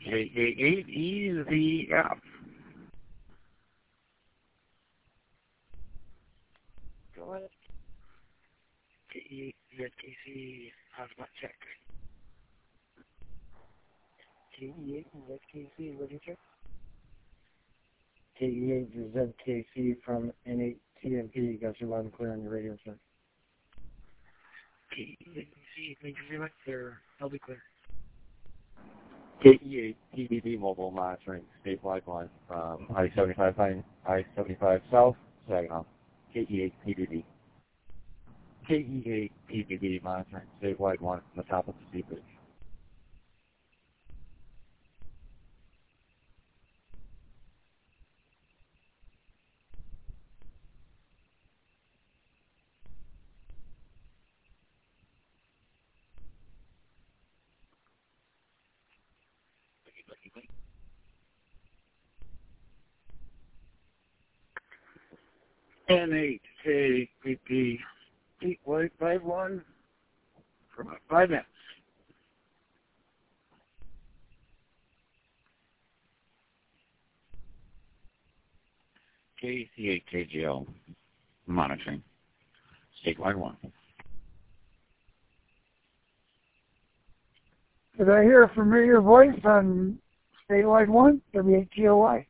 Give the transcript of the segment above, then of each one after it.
KA8EZF. Go ahead. KE8ZKC, hotspot check. KE8ZKC, what did you check? KE8ZKC from N8TMP, got you loud and clear on your radio, sir. KE8ZKC, thank you very much, sir. I'll be clear. KE8 mobile monitoring statewide line from I-75 South, Saginaw. KE8 KE8 monitoring statewide one from the top of the sea bridge. N8KPP 851 for about 5 minutes. KC8KGL monitoring statewide one. Did I hear a familiar voice on statewide one, W8TOY?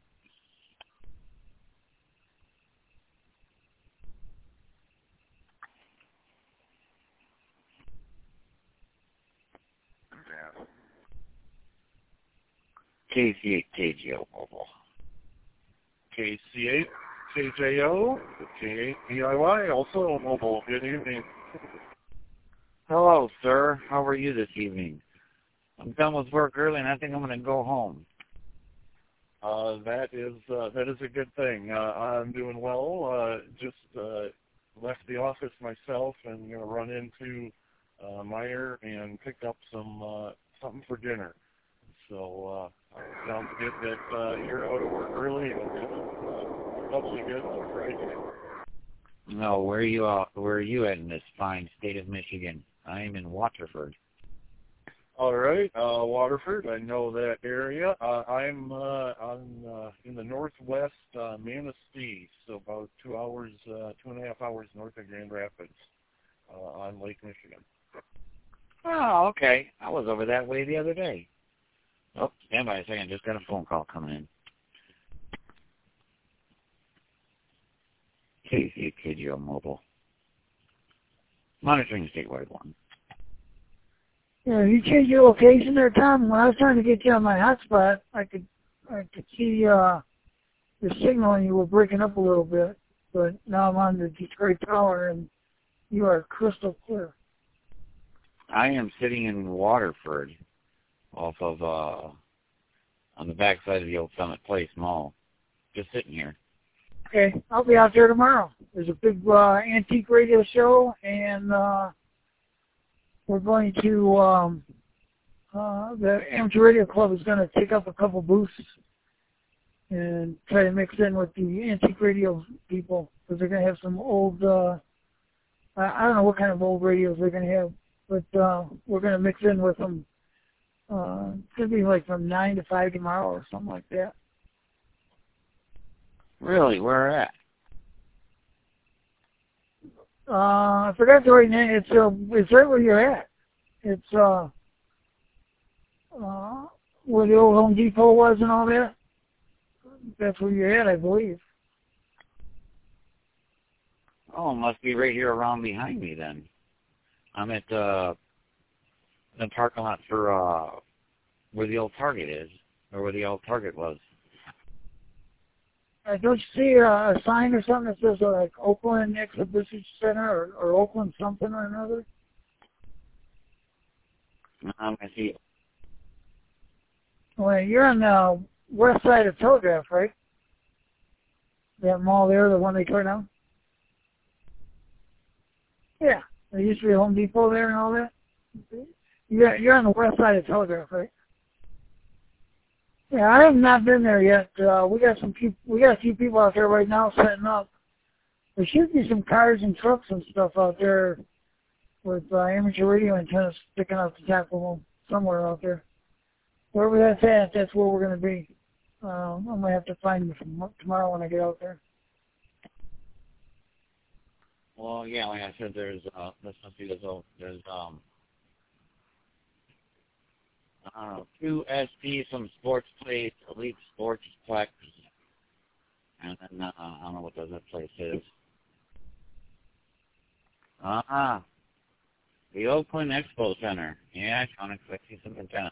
KC8KGL mobile. KC8KJO, K8DIY, also mobile. Good evening. Hello, sir. How are you this evening? I'm done with work early, and I think I'm going to go home. That is a good thing. I'm doing well. Just left the office myself and going to run into Meyer and pick up something for dinner. So sounds good that you're out of work early and doubly good on Friday. No, where are you at in this fine state of Michigan? I am in Waterford. All right, Waterford. I know that area. I'm in the northwest Manistee, so about 2.5 hours north of Grand Rapids, on Lake Michigan. Oh, okay. I was over that way the other day. Oh, stand by a second. Just got a phone call coming in. KCKGO mobile. Monitoring statewide one. Yeah, you changed your location there, Tom. When I was trying to get you on my hotspot, I could see your signal and you were breaking up a little bit. But now I'm on the Detroit Tower and you are crystal clear. I am sitting in Waterford, off of on the back side of the old Summit Place Mall. Just sitting here. Okay, I'll be out there tomorrow. There's a big antique radio show, and we're going to, the Amateur Radio Club is going to take up a couple booths and try to mix in with the antique radio people, because they're going to have some old, I don't know what kind of old radios they're going to have, but we're going to mix in with them. It's going to be like from 9 to 5 tomorrow or something like that. Really? Where at? I forgot the right name. It's right where you're at. It's where the old Home Depot was and all that. That's where you're at, I believe. Oh, it must be right here around behind me then. I'm at the parking lot for where the old Target is, or where the old Target was. Don't you see a sign or something that says like Oakland Exhibition Center or Oakland something or another? I see. Well, you're on the west side of Telegraph, right? That mall there, the one they tore down? Yeah. There used to be a Home Depot there and all that? You're on the west side of Telegraph, right? Yeah, I have not been there yet. We got a few people out there right now setting up. There should be some cars and trucks and stuff out there with amateur radio antennas sticking out the top of them somewhere out there. wherever that's at, that's where we're going to be. I might have to find you tomorrow when I get out there. Well, yeah, like I said, there's two SP, some sports place, Elite Sports Plex, and then I don't know what that place is. The Oakland Expo Center. Yeah, I see some antenna.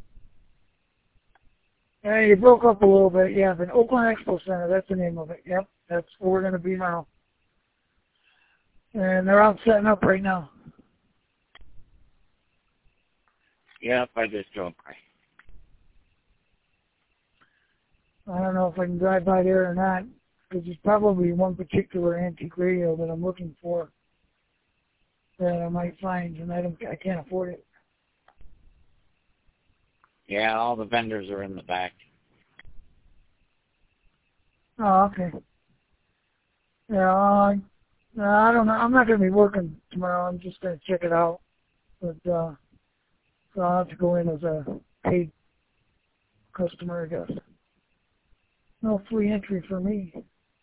Yeah, you broke up a little bit. Yeah, the Oakland Expo Center, that's the name of it. Yep, that's where we're going to be now. And they're out setting up right now. Yep, I just drove by. I don't know if I can drive by there or not, because there's probably one particular antique radio that I'm looking for that I might find, and I can't afford it. Yeah, all the vendors are in the back. Oh, okay. Yeah, I don't know. I'm not going to be working tomorrow. I'm just going to check it out. But so I'll have to go in as a paid customer, I guess. No free entry for me.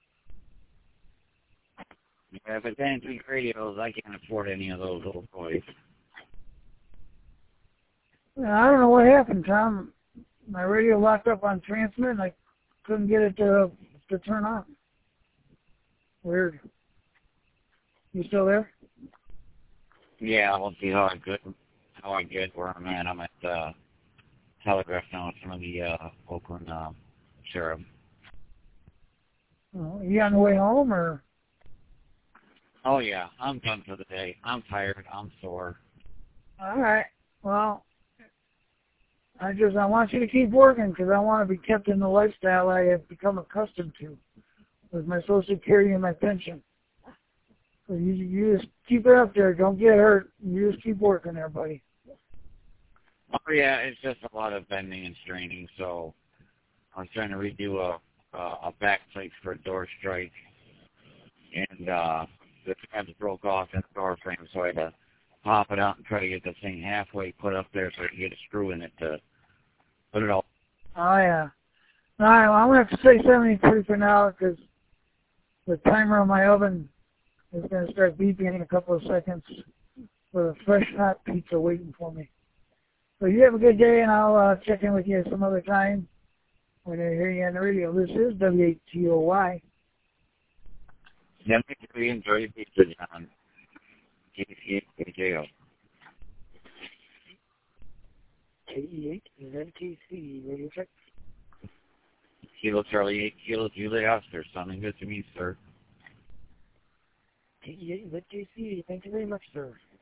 Yeah, if it's antique radios, I can't afford any of those little toys. I don't know what happened, Tom. My radio locked up on transmit, and I couldn't get it to turn on. Weird. You still there? Yeah, we'll see how I get where I'm at. I'm at Telegraph now in front of the Oakland Sheriff. Oh, you on the way home, or? Oh yeah, I'm done for the day. I'm tired. I'm sore. All right. Well, I want you to keep working because I want to be kept in the lifestyle I have become accustomed to with my Social Security and my pension. So you just keep it up there. Don't get hurt. You just keep working there, buddy. Oh yeah, it's just a lot of bending and straining. So I was trying to redo a back plate for a door strike, and the tabs broke off in the door frame, so I had to pop it out and try to get the thing halfway put up there so I could get a screw in it to put it all. Oh, yeah. All right, well, I'm going to have to say 73 for now because the timer on my oven is going to start beeping in a couple of seconds with a fresh hot pizza waiting for me. So you have a good day, and I'll check in with you some other time when I hear you on the radio. This is WHTOY. Yeah, we enjoy your pizza, John. KEH is NTC Radio Check. Kilo Charlie 8 Kilo Julie Oscar. Sounding good to me, sir. KEH is NTC. Thank you very much, sir.